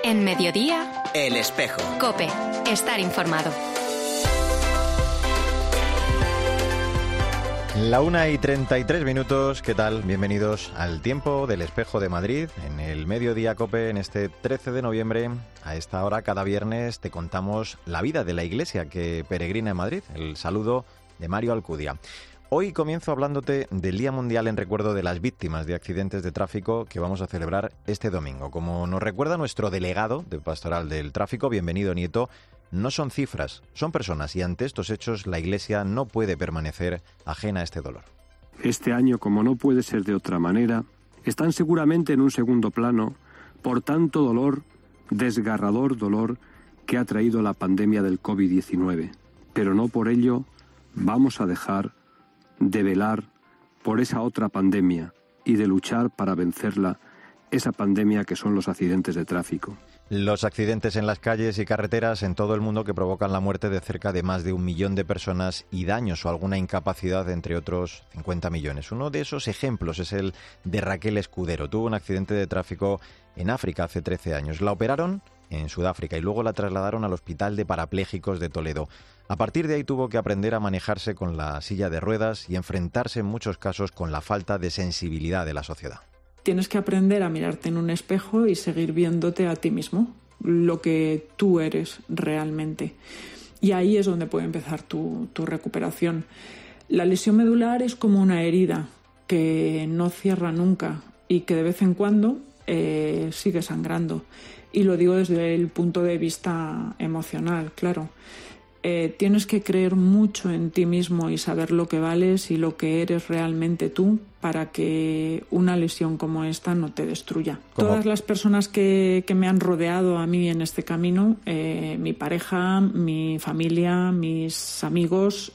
En Mediodía, El Espejo. COPE. Estar informado. La 1:33, ¿qué tal? Bienvenidos al Tiempo del Espejo de Madrid, en el Mediodía COPE, en este 13 de noviembre. A esta hora, cada viernes, te contamos la vida de la iglesia que peregrina en Madrid. El saludo de Mario Alcudia. Hoy comienzo hablándote del Día Mundial en recuerdo de las víctimas de accidentes de tráfico que vamos a celebrar este domingo. Como nos recuerda nuestro delegado de Pastoral del Tráfico, bienvenido Nieto, no son cifras, son personas, y ante estos hechos la Iglesia no puede permanecer ajena a este dolor. Este año, como no puede ser de otra manera, están seguramente en un segundo plano por tanto dolor, desgarrador dolor, que ha traído la pandemia del COVID-19. Pero no por ello vamos a dejar de velar por esa otra pandemia y de luchar para vencerla, esa pandemia que son los accidentes de tráfico. Los accidentes en las calles y carreteras en todo el mundo que provocan la muerte de cerca de más de 1 millón de personas y daños o alguna incapacidad, entre otros 50 millones. Uno de esos ejemplos es el de Raquel Escudero. Tuvo un accidente de tráfico en África hace 13 años. La operaron en Sudáfrica y luego la trasladaron al Hospital de Parapléjicos de Toledo. A partir de ahí tuvo que aprender a manejarse con la silla de ruedas y enfrentarse en muchos casos con la falta de sensibilidad de la sociedad. Tienes que aprender a mirarte en un espejo y seguir viéndote a ti mismo, lo que tú eres realmente. Y ahí es donde puede empezar tu recuperación. La lesión medular es como una herida que no cierra nunca y que de vez en cuando sigue sangrando. Y lo digo desde el punto de vista emocional, claro. Tienes que creer mucho en ti mismo y saber lo que vales y lo que eres realmente tú para que una lesión como esta no te destruya. ¿Cómo? Todas las personas que me han rodeado a mí en este camino, mi pareja, mi familia, mis amigos,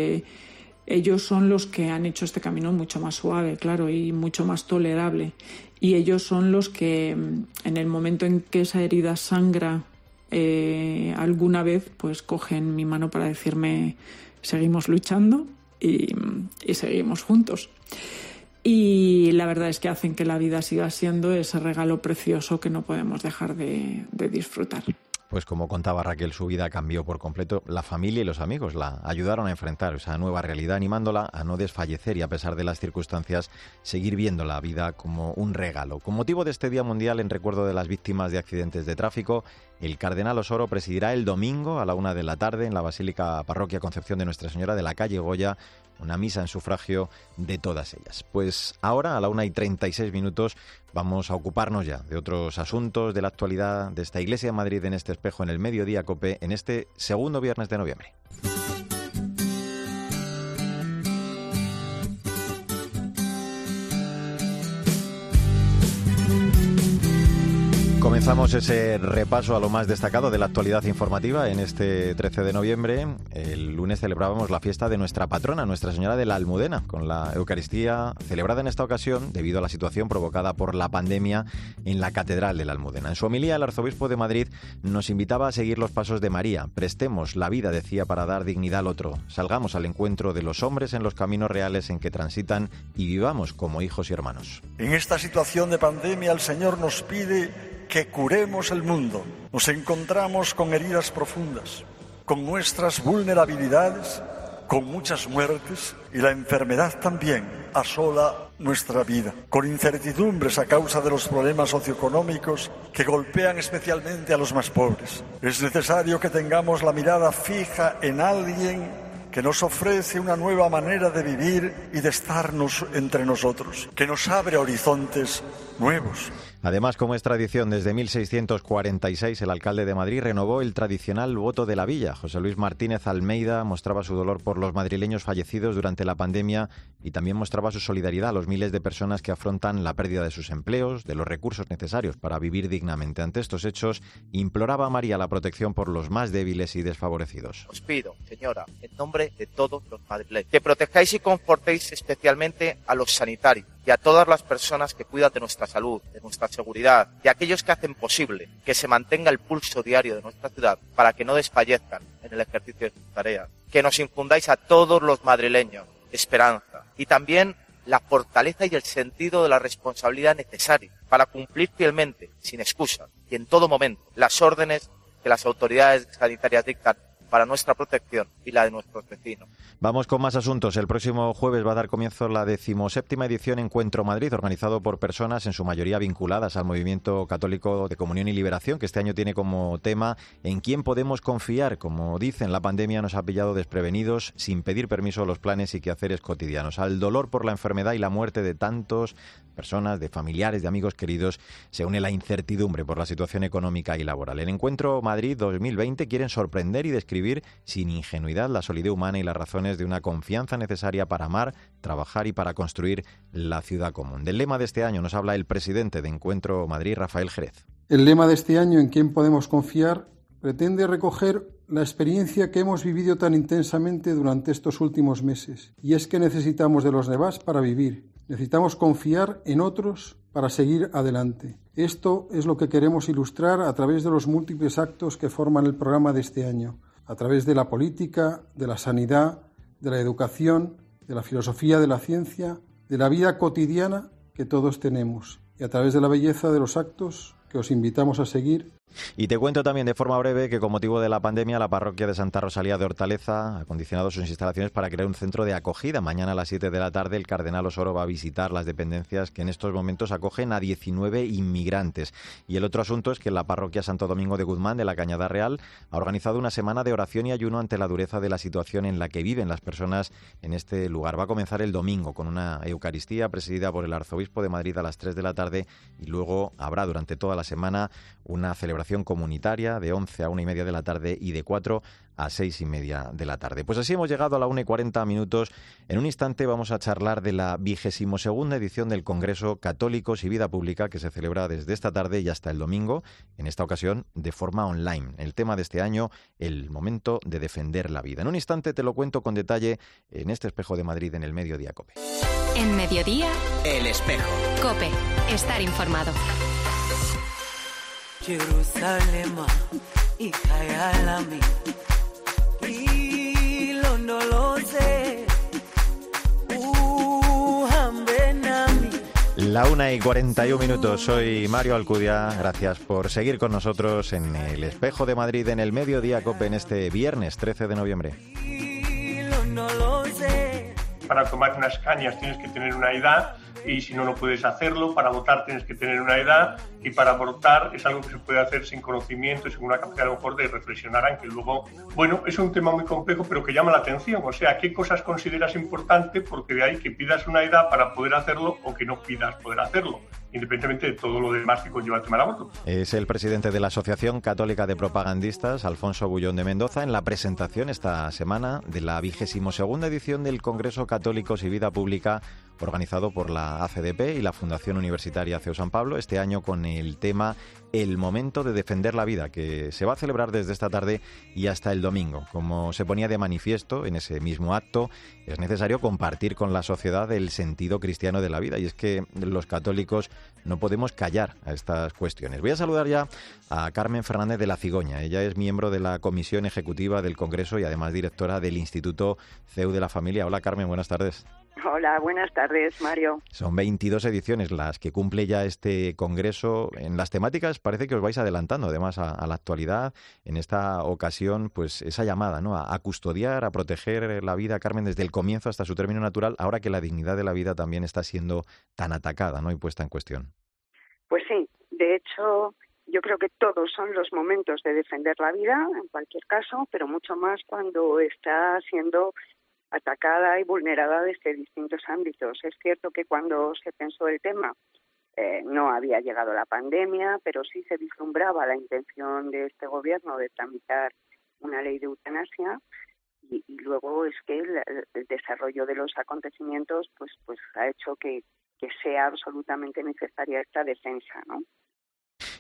ellos son los que han hecho este camino mucho más suave, claro, y mucho más tolerable. Y ellos son los que, en el momento en que esa herida sangra, alguna vez pues cogen mi mano para decirme seguimos luchando y seguimos juntos, y la verdad es que hacen que la vida siga siendo ese regalo precioso que no podemos dejar de disfrutar. Pues como contaba Raquel, su vida cambió por completo. La familia y los amigos la ayudaron a enfrentar esa nueva realidad, animándola a no desfallecer y, a pesar de las circunstancias, seguir viendo la vida como un regalo. Con motivo de este Día Mundial en recuerdo de las víctimas de accidentes de tráfico, el cardenal Osoro presidirá el domingo a la 1 p.m. en la Basílica Parroquia Concepción de Nuestra Señora de la calle Goya una misa en sufragio de todas ellas. Pues ahora, a la 1:36, vamos a ocuparnos ya de otros asuntos de la actualidad de esta Iglesia de Madrid en este espejo, en el Mediodía COPE, en este segundo viernes de noviembre. Comenzamos ese repaso a lo más destacado de la actualidad informativa en este 13 de noviembre. El lunes celebrábamos la fiesta de nuestra patrona, Nuestra Señora de la Almudena, con la Eucaristía celebrada en esta ocasión debido a la situación provocada por la pandemia en la Catedral de la Almudena. En su homilía, el arzobispo de Madrid nos invitaba a seguir los pasos de María. Prestemos la vida, decía, para dar dignidad al otro. Salgamos al encuentro de los hombres en los caminos reales en que transitan y vivamos como hijos y hermanos. En esta situación de pandemia, el Señor nos pide que curemos el mundo. Nos encontramos con heridas profundas, con nuestras vulnerabilidades, con muchas muertes, y la enfermedad también asola nuestra vida, con incertidumbres a causa de los problemas socioeconómicos que golpean especialmente a los más pobres. Es necesario que tengamos la mirada fija en alguien que nos ofrece una nueva manera de vivir y de estarnos entre nosotros, que nos abre horizontes nuevos. Además, como es tradición, desde 1646 el alcalde de Madrid renovó el tradicional voto de la villa. José Luis Martínez Almeida mostraba su dolor por los madrileños fallecidos durante la pandemia y también mostraba su solidaridad a los miles de personas que afrontan la pérdida de sus empleos, de los recursos necesarios para vivir dignamente. Ante estos hechos, imploraba a María la protección por los más débiles y desfavorecidos. Os pido, señora, en nombre de todos los madrileños, que protejáis y confortéis especialmente a los sanitarios y a todas las personas que cuidan de nuestra salud, de nuestra seguridad, y a aquellos que hacen posible que se mantenga el pulso diario de nuestra ciudad para que no desfallezcan en el ejercicio de sus tareas. Que nos infundáis a todos los madrileños esperanza y también la fortaleza y el sentido de la responsabilidad necesario para cumplir fielmente, sin excusas y en todo momento, las órdenes que las autoridades sanitarias dictan para nuestra protección y la de nuestros vecinos. Vamos con más asuntos. El próximo jueves va a dar comienzo la 17ª edición Encuentro Madrid, organizado por personas en su mayoría vinculadas al movimiento católico de Comunión y Liberación, que este año tiene como tema ¿en quién podemos confiar? Como dicen, la pandemia nos ha pillado desprevenidos, sin pedir permiso a los planes y quehaceres cotidianos. Al dolor por la enfermedad y la muerte de tantas personas, de familiares, de amigos queridos, se une la incertidumbre por la situación económica y laboral. El Encuentro Madrid 2020 quieren sorprender y describir sin ingenuidad la solidez humana y las razones de una confianza necesaria para amar, trabajar y para construir la ciudad común. Del lema de este año nos habla el presidente de Encuentro Madrid, Rafael Jerez. El lema de este año, ¿en quién podemos confiar?, pretende recoger la experiencia que hemos vivido tan intensamente durante estos últimos meses. Y es que necesitamos de los demás para vivir. Necesitamos confiar en otros para seguir adelante. Esto es lo que queremos ilustrar a través de los múltiples actos que forman el programa de este año, a través de la política, de la sanidad, de la educación, de la filosofía de la ciencia, de la vida cotidiana que todos tenemos, y a través de la belleza de los actos que os invitamos a seguir. Y te cuento también de forma breve que con motivo de la pandemia la parroquia de Santa Rosalía de Hortaleza ha acondicionado sus instalaciones para crear un centro de acogida. Mañana a las 7 de la tarde el cardenal Osoro va a visitar las dependencias que en estos momentos acogen a 19 inmigrantes. Y el otro asunto es que la parroquia Santo Domingo de Guzmán de la Cañada Real ha organizado una semana de oración y ayuno ante la dureza de la situación en la que viven las personas en este lugar. Va a comenzar el domingo con una Eucaristía presidida por el arzobispo de Madrid a las 3 de la tarde y luego habrá durante toda la semana una celebración comunitaria de 11 a 1:30 de la tarde y de 4 a 6:30 de la tarde. Pues así hemos llegado a la 1:40. En un instante vamos a charlar de la 22ª edición del Congreso Católicos y Vida Pública, que se celebra desde esta tarde y hasta el domingo, en esta ocasión de forma online. El tema de este año, el momento de defender la vida. En un instante te lo cuento con detalle en este Espejo de Madrid en el Mediodía COPE. En Mediodía, El Espejo. COPE. Estar informado. Jerusalema ikayalami ilondoloze uhambe nami. La 1:41. Soy Mario Alcudia. Gracias por seguir con nosotros en el Espejo de Madrid en el Mediodía COPE en este viernes 13 de noviembre. Para tomar unas cañas tienes que tener una edad y si no, no puedes hacerlo. Para votar tienes que tener una edad y para votar es algo que se puede hacer sin conocimiento y sin una capacidad a lo mejor de reflexionar, aunque luego, bueno, es un tema muy complejo pero que llama la atención. O sea, ¿qué cosas consideras importante? Porque de ahí que pidas una edad para poder hacerlo o que no pidas poder hacerlo, independientemente de todo lo demás que conlleva el tema del aborto. Es el presidente de la Asociación Católica de Propagandistas, Alfonso Bullón de Mendoza, en la presentación esta semana de la 22ª edición del Congreso Católicos y Vida Pública, organizado por la ACDP y la Fundación Universitaria CEU San Pablo, este año con el tema El momento de defender la vida, que se va a celebrar desde esta tarde y hasta el domingo. Como se ponía de manifiesto en ese mismo acto, es necesario compartir con la sociedad el sentido cristiano de la vida, y es que los católicos no podemos callar a estas cuestiones. Voy a saludar ya a Carmen Fernández de la Cigoña. Ella es miembro de la Comisión Ejecutiva del Congreso y además directora del Instituto CEU de la Familia. Hola Carmen, buenas tardes. Hola, buenas tardes, Mario. Son 22 ediciones las que cumple ya este congreso. En las temáticas parece que os vais adelantando, además, a la actualidad. En esta ocasión, pues esa llamada, ¿no?, a custodiar, a proteger la vida, Carmen, desde el comienzo hasta su término natural, ahora que la dignidad de la vida también está siendo tan atacada, ¿no?, y puesta en cuestión. Pues sí, de hecho, yo creo que todos son los momentos de defender la vida, en cualquier caso, pero mucho más cuando está siendo atacada y vulnerada desde distintos ámbitos. Es cierto que cuando se pensó el tema no había llegado la pandemia, pero sí se vislumbraba la intención de este gobierno de tramitar una ley de eutanasia y luego es que el desarrollo de los acontecimientos pues ha hecho que sea absolutamente necesaria esta defensa, ¿no?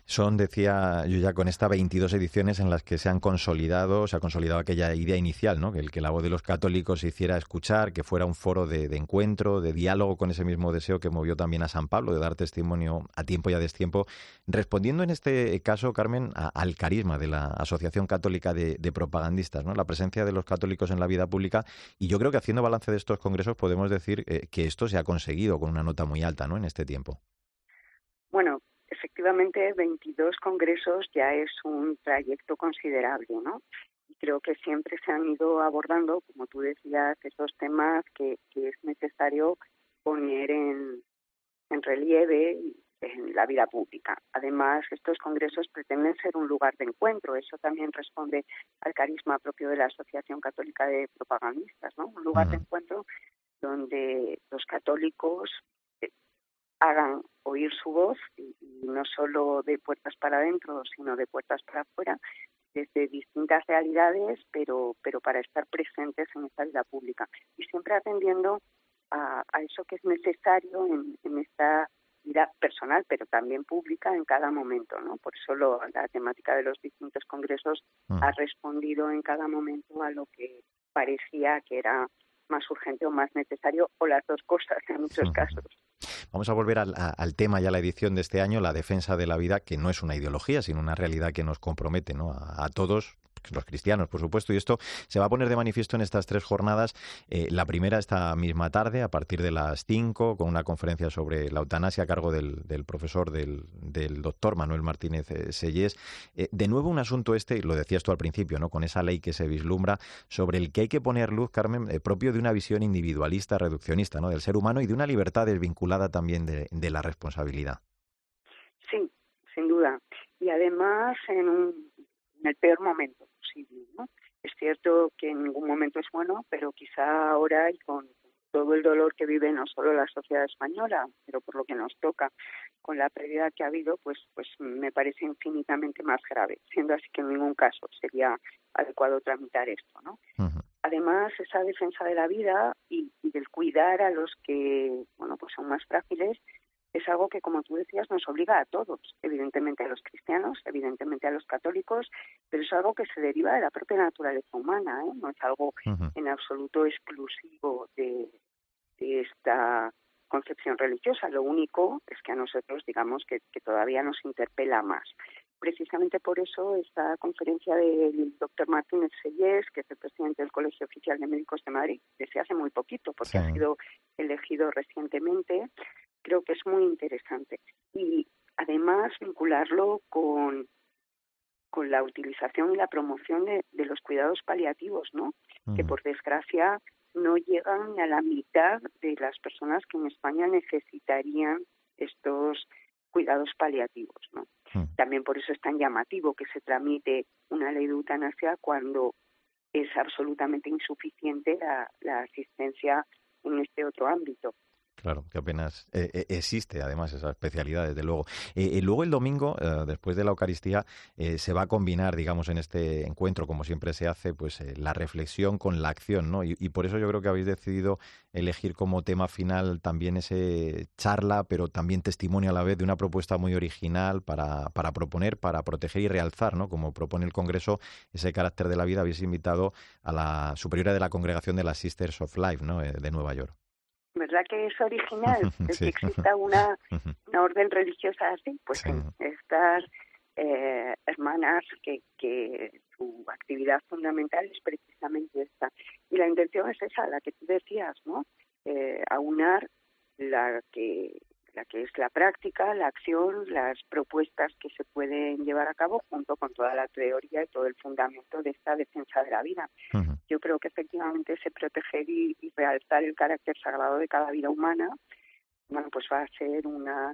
Son, decía yo ya, con esta 22 ediciones en las que se ha consolidado aquella idea inicial, ¿no? Que la voz de los católicos se hiciera escuchar, que fuera un foro de encuentro, de diálogo, con ese mismo deseo que movió también a San Pablo, de dar testimonio a tiempo y a destiempo. Respondiendo en este caso, Carmen, al carisma de la Asociación Católica de Propagandistas, ¿no? La presencia de los católicos en la vida pública, y yo creo que haciendo balance de estos congresos podemos decir que esto se ha conseguido con una nota muy alta, ¿no? En este tiempo. Bueno, efectivamente, 22 congresos ya es un trayecto considerable, ¿no? Y creo que siempre se han ido abordando, como tú decías, esos temas que es necesario poner en relieve en la vida pública. Además, estos congresos pretenden ser un lugar de encuentro. Eso también responde al carisma propio de la Asociación Católica de Propagandistas, ¿no? Un lugar de encuentro donde los católicos hagan oír su voz, y no solo de puertas para adentro, sino de puertas para afuera, desde distintas realidades, pero para estar presentes en esta vida pública. Y siempre atendiendo a eso que es necesario en esta vida personal, pero también pública en cada momento, ¿no? Por eso la temática de los distintos congresos ha respondido en cada momento a lo que parecía que era más urgente o más necesario, o las dos cosas en muchos casos. Vamos a volver al tema y a la edición de este año, la defensa de la vida, que no es una ideología, sino una realidad que nos compromete, ¿no? A todos, los cristianos, por supuesto, y esto se va a poner de manifiesto en estas 3 jornadas. La primera esta misma tarde, a partir de las 5, con una conferencia sobre la eutanasia a cargo del profesor, del doctor Manuel Martínez Sellés. De nuevo un asunto y lo decías tú al principio, ¿no? Con esa ley que se vislumbra, sobre el que hay que poner luz, Carmen, propio de una visión individualista, reduccionista, ¿no? Del ser humano, y de una libertad desvinculada también de la responsabilidad. Sí, sin duda. Y además en el peor momento posible, ¿no? Es cierto que en ningún momento es bueno, pero quizá ahora, y con todo el dolor que vive no solo la sociedad española, pero por lo que nos toca, con la pérdida que ha habido, pues me parece infinitamente más grave, siendo así que en ningún caso sería adecuado tramitar esto, ¿no? Uh-huh. Además, esa defensa de la vida y del cuidar a los que, pues son más frágiles, es algo que, como tú decías, nos obliga a todos, evidentemente a los cristianos, evidentemente a los católicos, pero es algo que se deriva de la propia naturaleza humana, ¿eh? No es algo en absoluto exclusivo de esta concepción religiosa. Lo único es que a nosotros, digamos, que todavía nos interpela más. Precisamente por eso esta conferencia del doctor Martínez Sellés, que es el presidente del Colegio Oficial de Médicos de Madrid, desde hace muy poquito, porque ha sido elegido recientemente, creo que es muy interesante. Y además vincularlo con la utilización y la promoción de los cuidados paliativos, ¿no? Que por desgracia no llegan ni a la mitad de las personas que en España necesitarían estos cuidados paliativos, ¿no? También por eso es tan llamativo que se tramite una ley de eutanasia cuando es absolutamente insuficiente la asistencia en este otro ámbito. Claro, que apenas existe, además, esa especialidad, desde luego. Luego el domingo, después de la Eucaristía, se va a combinar, digamos, en este encuentro, como siempre se hace, pues la reflexión con la acción, ¿no? Y por eso yo creo que habéis decidido elegir como tema final también ese charla, pero también testimonio a la vez de una propuesta muy original para proponer, para proteger y realzar, ¿no? Como propone el Congreso, ese carácter de la vida. Habéis invitado a la superiora de la Congregación de las Sisters of Life, ¿no? De Nueva York. ¿Verdad que es original? Sí. Que exista una orden religiosa así, pues sí. Estas hermanas que su actividad fundamental es precisamente esta. Y la intención es esa, la que tú decías, ¿no? Aunar la que es la práctica, la acción, las propuestas que se pueden llevar a cabo junto con toda la teoría y todo el fundamento de esta defensa de la vida. Uh-huh. Yo creo que efectivamente ese proteger y realzar el carácter sagrado de cada vida humana, pues va a ser una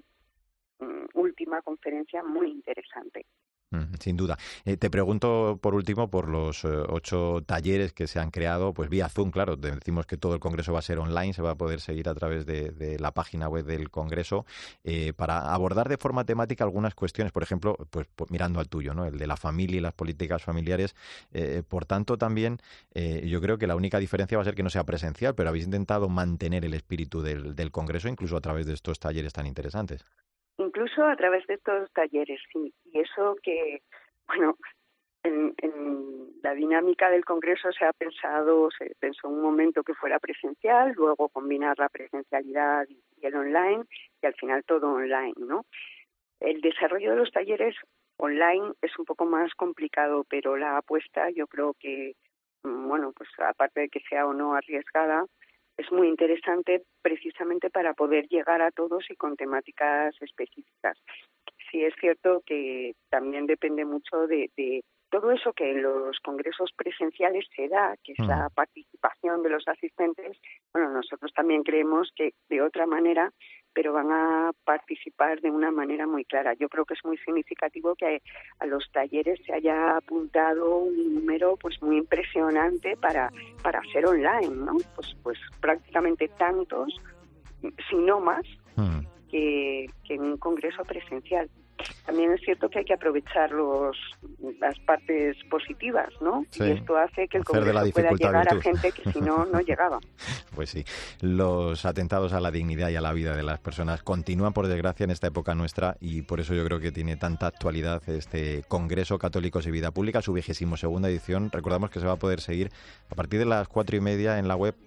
última conferencia muy interesante. Sin duda. Te pregunto por último por los 8 talleres que se han creado, pues vía Zoom, claro. Decimos que todo el Congreso va a ser online, se va a poder seguir a través de la página web del Congreso, para abordar de forma temática algunas cuestiones, por ejemplo, pues mirando al tuyo, ¿no? El de la familia y las políticas familiares. Por tanto, también yo creo que la única diferencia va a ser que no sea presencial, pero habéis intentado mantener el espíritu del Congreso incluso a través de estos talleres tan interesantes. incluso a través de estos talleres, sí. Y eso que, bueno, en la dinámica del Congreso se pensó un momento que fuera presencial, luego combinar la presencialidad y el online, y al final todo online, ¿no? El desarrollo de los talleres online es un poco más complicado, pero la apuesta yo creo que, bueno, pues aparte de que sea o no arriesgada, es muy interesante precisamente para poder llegar a todos y con temáticas específicas. Sí es cierto que también depende mucho de todo eso que en los congresos presenciales se da, que es la participación de los asistentes. Bueno, nosotros también creemos que de otra manera, pero van a participar de una manera muy clara. Yo creo que es muy significativo que a los talleres se haya apuntado un número pues muy impresionante para ser online, ¿no? Pues prácticamente tantos, si no más, que en un congreso presencial. También es cierto que hay que aprovechar las partes positivas, ¿no? Sí, y esto hace que el Congreso pueda llegar virtud. a gente que si no, no llegaba. Pues sí, los atentados a la dignidad y a la vida de las personas continúan, por desgracia, en esta época nuestra, y por eso yo creo que tiene tanta actualidad este Congreso Católicos y Vida Pública, su 22ª edición. Recordamos que se va a poder seguir a partir de las 4:30 en la web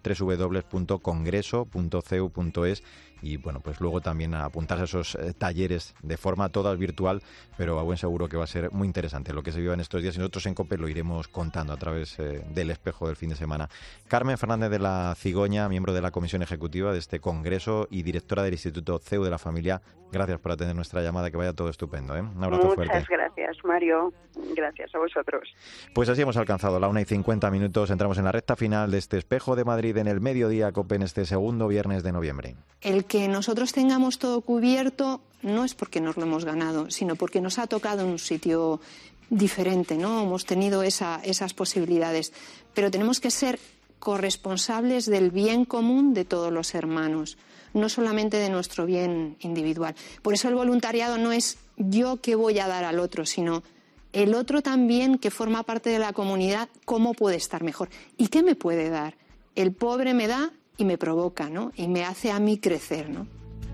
www.congreso.cu.es, y bueno, pues luego también a apuntarse a esos talleres de forma toda virtual, pero a buen seguro que va a ser muy interesante lo que se viva en estos días, y nosotros en COPE lo iremos contando a través del espejo del fin de semana. Carmen Fernández de la Cigoña, miembro de la Comisión Ejecutiva de este Congreso y directora del Instituto CEU de la Familia, gracias por atender nuestra llamada, que vaya todo estupendo, ¿eh? Un abrazo fuerte. Muchas gracias, Mario. Gracias a vosotros. Pues así hemos alcanzado la 1:50. Entramos en la recta final de este Espejo de Madrid en el mediodía COPE en este segundo viernes de noviembre. El que nosotros tengamos todo cubierto no es porque nos lo hemos ganado, sino porque nos ha tocado en un sitio diferente, ¿no? Hemos tenido esas posibilidades. Pero tenemos que ser corresponsables del bien común de todos los hermanos, no solamente de nuestro bien individual. Por eso el voluntariado no es yo qué voy a dar al otro, sino el otro también, que forma parte de la comunidad, cómo puede estar mejor y qué me puede dar. El pobre me da y me provoca, ¿no? Y me hace a mí crecer, ¿no?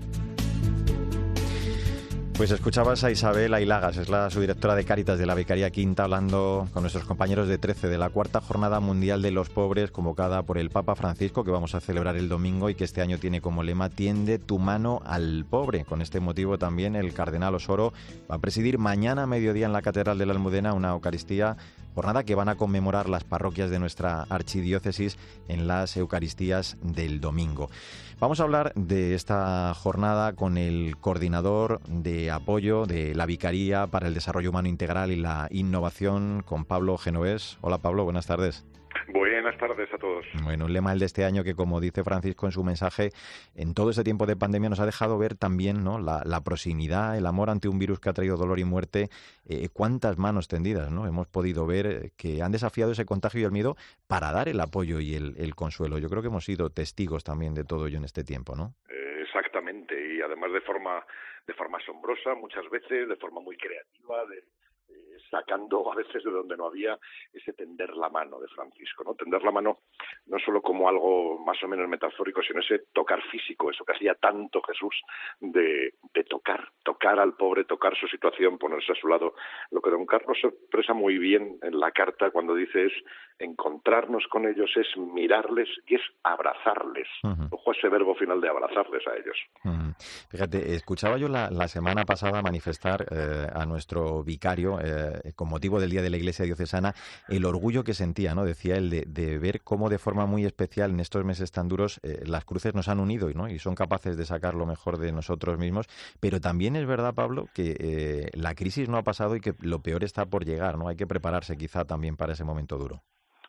Pues escuchabas a Isabel Ailagas, es la subdirectora de Cáritas de la Vicaría Quinta, hablando con nuestros compañeros de 13 de la Cuarta Jornada Mundial de los Pobres, convocada por el Papa Francisco, que vamos a celebrar el domingo y que este año tiene como lema "Tiende tu mano al pobre". Con este motivo también el cardenal Osoro va a presidir mañana a mediodía en la Catedral de la Almudena una Eucaristía, jornada que van a conmemorar las parroquias de nuestra archidiócesis en las Eucaristías del domingo. Vamos a hablar de esta jornada con el coordinador de apoyo de la Vicaría para el Desarrollo Humano Integral y la Innovación, con Pablo Genovés. Hola Pablo, buenas tardes. Buenas tardes a todos. Bueno, un lema el de este año que, como dice Francisco en su mensaje, en todo este tiempo de pandemia nos ha dejado ver también, ¿no?, la proximidad, el amor ante un virus que ha traído dolor y muerte. Cuántas manos tendidas, ¿no? Hemos podido ver que han desafiado ese contagio y el miedo para dar el apoyo y el consuelo. Yo creo que hemos sido testigos también de todo ello en este tiempo, ¿no? Exactamente, y además de forma asombrosa, muchas veces, de forma muy creativa, sacando a veces de donde no había ese tender la mano de Francisco, ¿no? Tender la mano no solo como algo más o menos metafórico, sino ese tocar físico, eso que hacía tanto Jesús de tocar al pobre, tocar su situación, ponerse a su lado. Lo que don Carlos expresa muy bien en la carta cuando dice es encontrarnos con ellos, es mirarles y es abrazarles. Ojo a ese verbo final de abrazarles a ellos. Fíjate, escuchaba yo la semana pasada manifestar a nuestro vicario, con motivo del Día de la Iglesia Diocesana, el orgullo que sentía, ¿no? Decía él de ver cómo de forma muy especial en estos meses tan duros las cruces nos han unido, ¿no? Y son capaces de sacar lo mejor de nosotros mismos. Pero también es verdad, Pablo, que la crisis no ha pasado y que lo peor está por llegar, ¿no? Hay que prepararse quizá también para ese momento duro.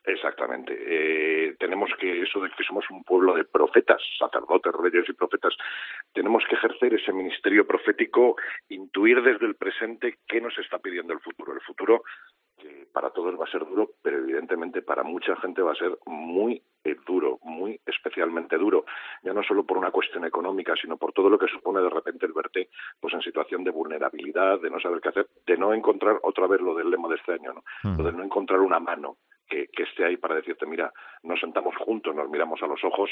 Exactamente. Tenemos que, eso de que somos un pueblo de profetas, sacerdotes, reyes y profetas, tenemos que ejercer ese ministerio profético, intuir desde el presente qué nos está pidiendo el futuro. El futuro, que para todos va a ser duro, pero evidentemente para mucha gente va a ser muy duro, muy especialmente duro, ya no solo por una cuestión económica, sino por todo lo que supone de repente el verte pues en situación de vulnerabilidad, de no saber qué hacer, de no encontrar, otra vez lo del lema de este año, ¿no? Lo de no encontrar una mano que esté ahí para decirte, mira, nos sentamos juntos, nos miramos a los ojos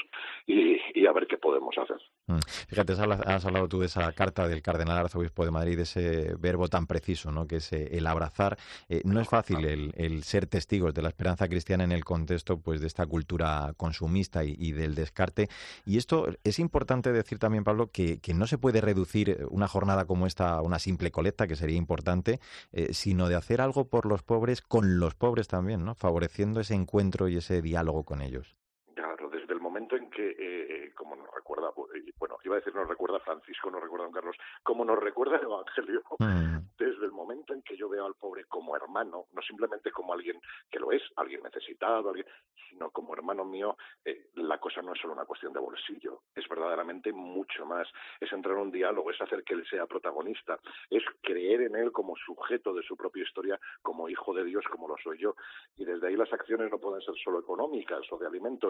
y a ver qué podemos hacer. Fíjate, has hablado tú de esa carta del cardenal arzobispo de Madrid, de ese verbo tan preciso, ¿no?, que es el abrazar. No es fácil el ser testigos de la esperanza cristiana en el contexto, pues, de esta cultura consumista y del descarte. Y esto es importante decir también, Pablo, que no se puede reducir una jornada como esta a una simple colecta, que sería importante, sino de hacer algo por los pobres, con los pobres también, ¿no?, favoreciendo ese encuentro y ese diálogo con ellos. Claro, desde el momento en que, como nos recuerda, bueno, iba a decir nos recuerda Francisco, nos recuerda don Carlos, como nos recuerda el Evangelio, desde el momento en que yo veo al pobre como hermano, no simplemente como alguien que lo es, alguien necesitado, sino como hermano mío, la cosa no es solo una cuestión de bolsillo, es verdaderamente mucho más, es entrar en un diálogo, es hacer que él sea protagonista, es creer en él como sujeto de su propia historia, como hijo de Dios, como lo soy yo, y desde ahí las acciones no pueden ser solo económicas o de alimentos,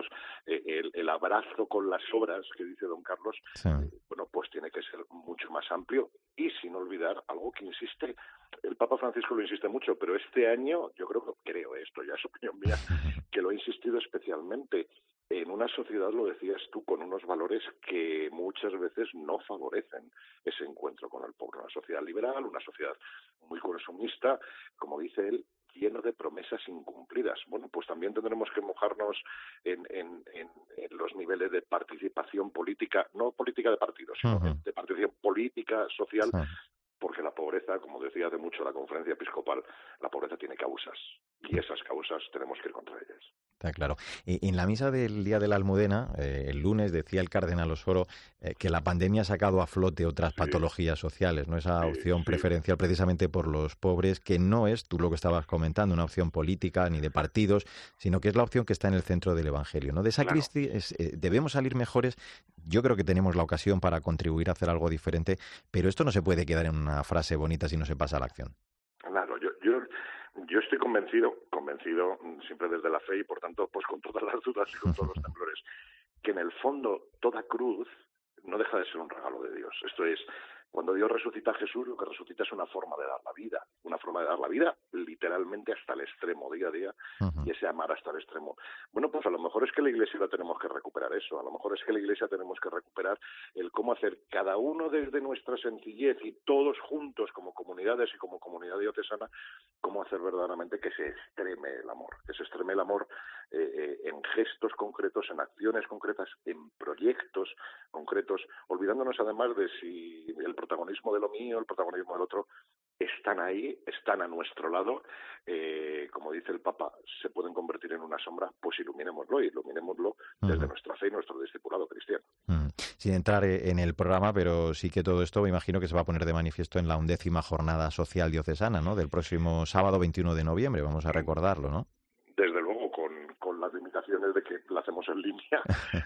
el abrazo con las obras que dice don Carlos, bueno, pues tiene que ser mucho más amplio y sin olvidar algo que insiste, el Papa Francisco lo insiste mucho, pero este año yo creo esto ya es opinión mía, que lo ha insistido especialmente en una sociedad, lo decías tú, con unos valores que muchas veces no favorecen ese encuentro con el pobre, una sociedad liberal, una sociedad muy consumista, como dice él, lleno de promesas incumplidas. Bueno, pues también tendremos que mojarnos en los niveles de participación política, no política de partidos, sino de participación política, social, porque la pobreza, como decía hace mucho la conferencia episcopal, la pobreza tiene causas, y esas causas tenemos que ir contra ellas. Está claro. En la misa del Día de la Almudena, el lunes, decía el cardenal Osoro que la pandemia ha sacado a flote otras patologías sociales, ¿no? Esa opción preferencial precisamente por los pobres, que no es, tú lo que estabas comentando, una opción política ni de partidos, sino que es la opción que está en el centro del Evangelio, ¿no? De esa crisis debemos salir mejores. Yo creo que tenemos la ocasión para contribuir a hacer algo diferente, pero esto no se puede quedar en una frase bonita si no se pasa a la acción. Claro, yo estoy convencido siempre desde la fe y por tanto pues con todas las dudas y con todos los temblores, que en el fondo toda cruz no deja de ser un regalo de Dios. Esto es, cuando Dios resucita a Jesús, lo que resucita es una forma de dar la vida literalmente hasta el extremo, día a día, y ese amar hasta el extremo. Bueno, pues a lo mejor es que la Iglesia tenemos que recuperar eso, a lo mejor es que la Iglesia tenemos que recuperar el cómo hacer cada uno desde nuestra sencillez y todos juntos como comunidades y como comunidad diocesana, cómo hacer verdaderamente que se extreme el amor, en gestos concretos, en acciones concretas, en proyectos concretos, olvidándonos además de si el protagonismo de lo mío, el protagonismo del otro, están ahí, están a nuestro lado, como dice el Papa, se pueden convertir en una sombra, pues iluminémoslo desde nuestra fe y nuestro discipulado cristiano. Sin entrar en el programa, pero sí que todo esto me imagino que se va a poner de manifiesto en la 11ª Jornada Social Diocesana, ¿no?, del próximo sábado 21 de noviembre, vamos a recordarlo, ¿no? Desde luego, con las limitaciones de que la hacemos en línea,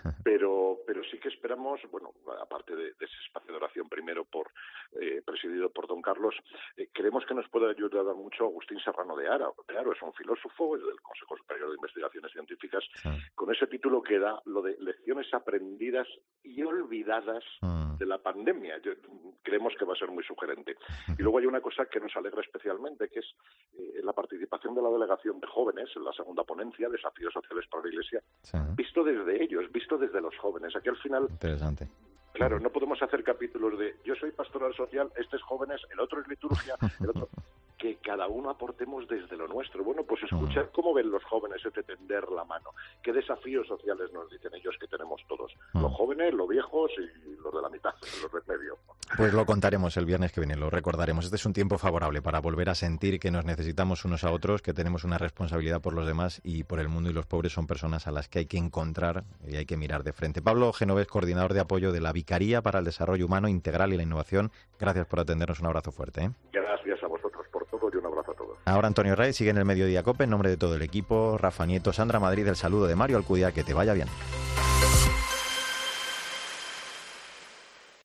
pero sí que esperamos, bueno, aparte de ese espacio de oración primero presidido por don Carlos, creemos que nos puede ayudar mucho Agustín Serrano de Haro. Es un filósofo, es del Consejo Superior de Investigaciones Científicas, con ese título que da lo de lecciones aprendidas y olvidadas de la pandemia. Creemos que va a ser muy sugerente. Y luego hay una cosa que nos alegra especialmente, que es la participación de la delegación de jóvenes en la segunda ponencia, Desafíos Sociales para la Iglesia, visto desde ellos, visto desde los jóvenes. Aquí al final, interesante. Claro, no podemos hacer capítulos de yo soy pastoral social, este es jóvenes, el otro es liturgia, el otro... que cada uno aportemos desde lo nuestro. Bueno, pues escuchar cómo ven los jóvenes ese tender la mano. ¿Qué desafíos sociales nos dicen ellos que tenemos todos? Los jóvenes, los viejos y los de la mitad, los de medio. Pues lo contaremos el viernes que viene, lo recordaremos. Este es un tiempo favorable para volver a sentir que nos necesitamos unos a otros, que tenemos una responsabilidad por los demás y por el mundo, y los pobres son personas a las que hay que encontrar y hay que mirar de frente. Pablo Genovés, coordinador de apoyo de la Vicaría para el Desarrollo Humano Integral y la Innovación. Gracias por atendernos, un abrazo fuerte. Gracias a vosotros por todo y un abrazo a todos. Ahora Antonio Rey sigue en el Mediodía COPE en nombre de todo el equipo. Rafa Nieto, Sandra Madrid, el saludo de Mario Alcudia, que te vaya bien.